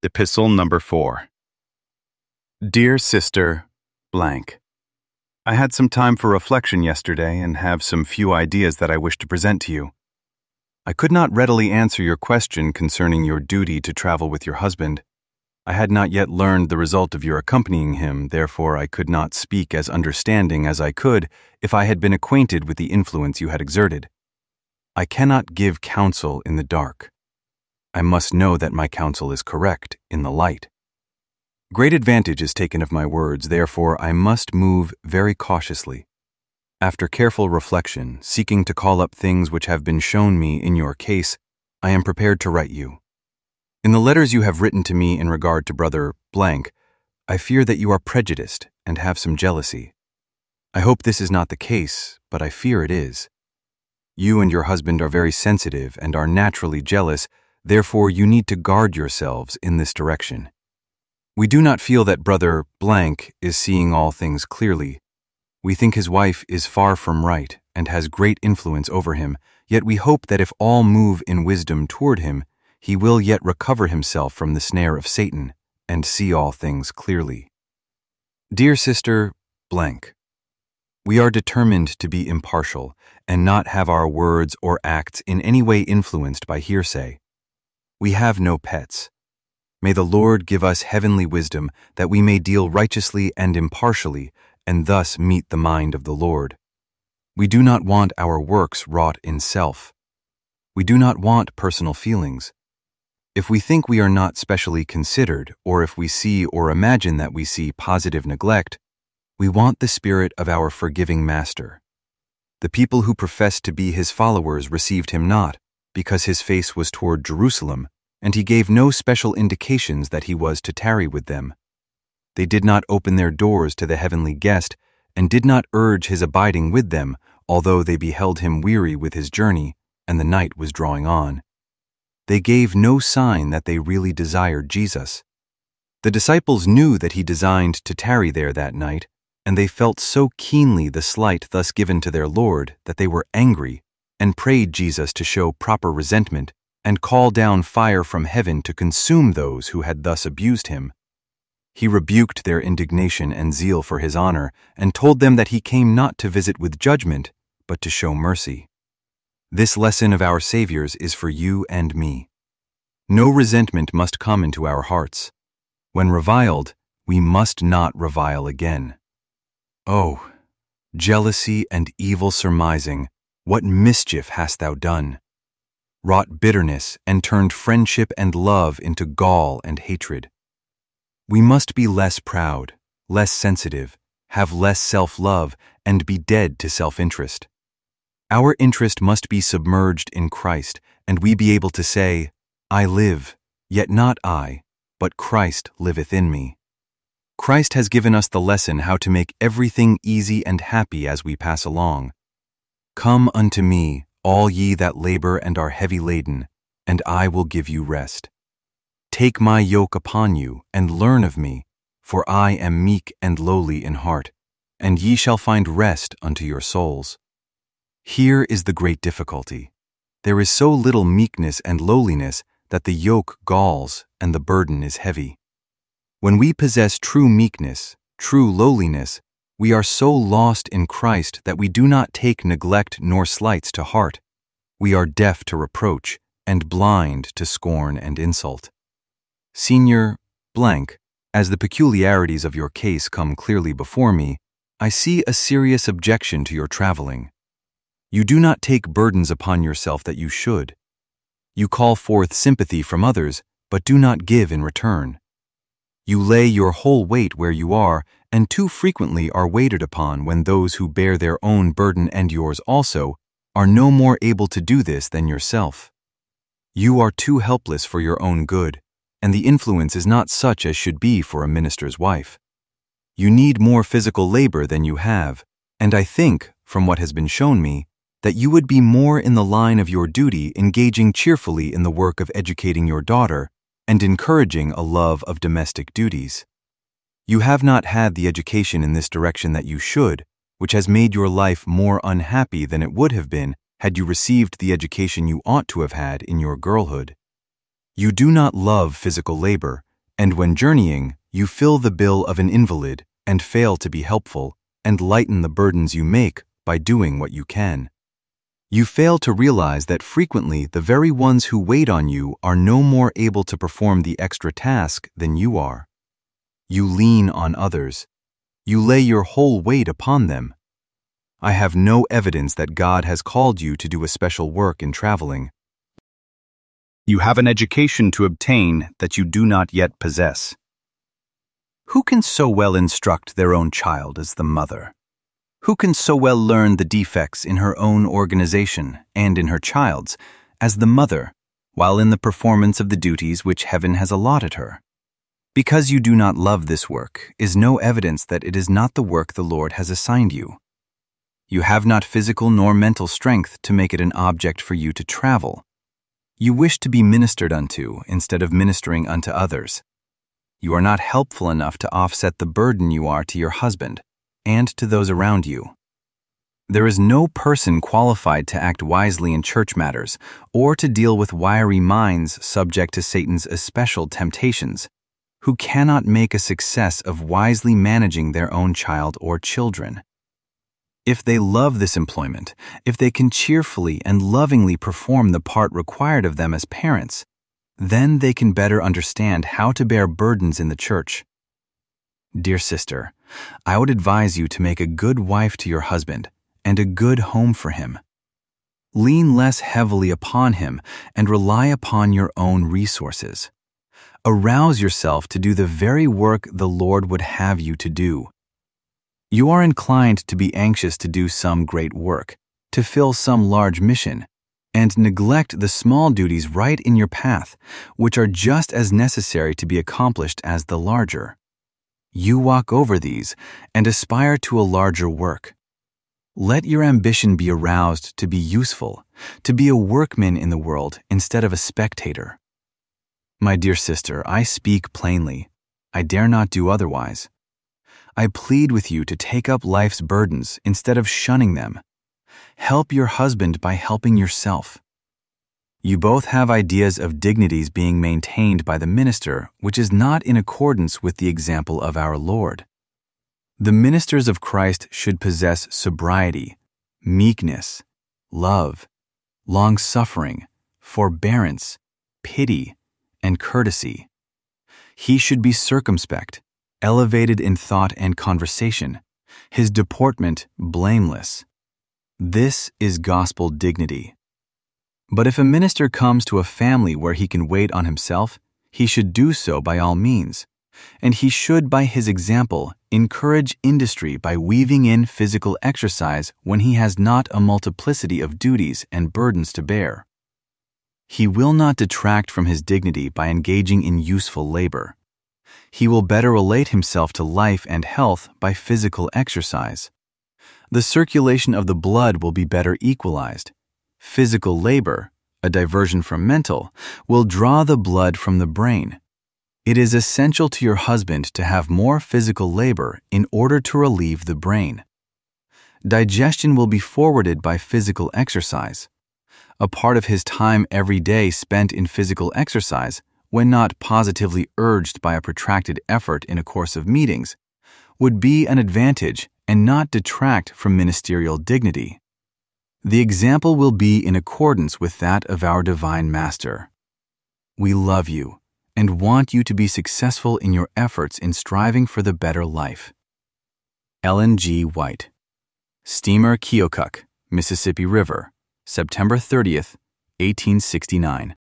Epistle number 4. Dear Sister blank, I had some time for reflection yesterday and have some few ideas that I wish to present to you. I could not readily answer your question concerning your duty to travel with your husband. I had not yet learned the result of your accompanying him, therefore I could not speak as understanding as I could if I had been acquainted with the influence you had exerted. I cannot give counsel in the dark. I must know that my counsel is correct in the light. Great advantage is taken of my words, therefore I must move very cautiously. After careful reflection, seeking to call up things which have been shown me in your case, I am prepared to write you. In the letters you have written to me in regard to Brother blank, I fear that you are prejudiced and have some jealousy. I hope this is not the case, but I fear it is. You and your husband are very sensitive and are naturally jealous. Therefore, you need to guard yourselves in this direction. We do not feel that Brother blank is seeing all things clearly. We think his wife is far from right and has great influence over him, yet we hope that if all move in wisdom toward him, he will yet recover himself from the snare of Satan and see all things clearly. Dear Sister blank, we are determined to be impartial and not have our words or acts in any way influenced by hearsay. We have no pets. May the Lord give us heavenly wisdom that we may deal righteously and impartially and thus meet the mind of the Lord. We do not want our works wrought in self. We do not want personal feelings. If we think we are not specially considered, or if we see or imagine that we see positive neglect, we want the spirit of our forgiving Master. The people who professed to be his followers received him not, because his face was toward Jerusalem, and he gave no special indications that he was to tarry with them. They did not open their doors to the heavenly guest, and did not urge his abiding with them, although they beheld him weary with his journey, and the night was drawing on. They gave no sign that they really desired Jesus. The disciples knew that he designed to tarry there that night, and they felt so keenly the slight thus given to their Lord that they were angry, and prayed Jesus to show proper resentment and call down fire from heaven to consume those who had thus abused him. He rebuked their indignation and zeal for his honor and told them that he came not to visit with judgment, but to show mercy. This lesson of our Savior's is for you and me. No resentment must come into our hearts. When reviled, we must not revile again. Oh, jealousy and evil surmising, what mischief hast thou done? Wrought bitterness and turned friendship and love into gall and hatred. We must be less proud, less sensitive, have less self-love, and be dead to self-interest. Our interest must be submerged in Christ, and we be able to say, I live, yet not I, but Christ liveth in me. Christ has given us the lesson how to make everything easy and happy as we pass along. Come unto me, all ye that labor and are heavy laden, and I will give you rest. Take my yoke upon you, and learn of me, for I am meek and lowly in heart, and ye shall find rest unto your souls. Here is the great difficulty. There is so little meekness and lowliness that the yoke galls and the burden is heavy. When we possess true meekness, true lowliness, we are so lost in Christ that we do not take neglect nor slights to heart. We are deaf to reproach and blind to scorn and insult. Senior blank, as the peculiarities of your case come clearly before me, I see a serious objection to your traveling. You do not take burdens upon yourself that you should. You call forth sympathy from others, but do not give in return. You lay your whole weight where you are, and too frequently are waited upon when those who bear their own burden and yours also are no more able to do this than yourself. You are too helpless for your own good, and the influence is not such as should be for a minister's wife. You need more physical labor than you have, and I think, from what has been shown me, that you would be more in the line of your duty engaging cheerfully in the work of educating your daughter and encouraging a love of domestic duties. You have not had the education in this direction that you should, which has made your life more unhappy than it would have been had you received the education you ought to have had in your girlhood. You do not love physical labor, And when journeying, you fill the bill of an invalid and fail to be helpful and lighten the burdens you make by doing what you can. You fail to realize that frequently the very ones who wait on you are no more able to perform the extra task than you are. You lean on others. You lay your whole weight upon them. I have no evidence that God has called you to do a special work in traveling. You have an education to obtain that you do not yet possess. Who can so well instruct their own child as the mother? Who can so well learn the defects in her own organization and in her child's as the mother, while in the performance of the duties which heaven has allotted her? Because you do not love this work is no evidence that it is not the work the Lord has assigned you. You have not physical nor mental strength to make it an object for you to travel. You wish to be ministered unto instead of ministering unto others. You are not helpful enough to offset the burden you are to your husband and to those around you. There is no person qualified to act wisely in church matters or to deal with wiry minds subject to Satan's especial temptations, who cannot make a success of wisely managing their own child or children. If they love this employment, if they can cheerfully and lovingly perform the part required of them as parents, then they can better understand how to bear burdens in the church. Dear sister, I would advise you to make a good wife to your husband and a good home for him. Lean less heavily upon him and rely upon your own resources. Arouse yourself to do the very work the Lord would have you to do. You are inclined to be anxious to do some great work, to fill some large mission, and neglect the small duties right in your path, which are just as necessary to be accomplished as the larger. You walk over these and aspire to a larger work. Let your ambition be aroused to be useful, to be a workman in the world instead of a spectator. My dear sister, I speak plainly. I dare not do otherwise. I plead with you to take up life's burdens instead of shunning them. Help your husband by helping yourself. You both have ideas of dignities being maintained by the minister, which is not in accordance with the example of our Lord. The ministers of Christ should possess sobriety, meekness, love, long-suffering, forbearance, pity, and courtesy. He should be circumspect, elevated in thought and conversation, his deportment blameless. This is gospel dignity. But if a minister comes to a family where he can wait on himself, he should do so by all means, and he should, by his example, encourage industry by weaving in physical exercise when he has not a multiplicity of duties and burdens to bear. He will not detract from his dignity by engaging in useful labor. He will better relate himself to life and health by physical exercise. The circulation of the blood will be better equalized. Physical labor, a diversion from mental, will draw the blood from the brain. It is essential to your husband to have more physical labor in order to relieve the brain. Digestion will be forwarded by physical exercise. A part of his time every day spent in physical exercise, when not positively urged by a protracted effort in a course of meetings, would be an advantage and not detract from ministerial dignity. The example will be in accordance with that of our Divine Master. We love you and want you to be successful in your efforts in striving for the better life. Ellen G. White. Steamer Keokuk, Mississippi River, September 30th, 1869.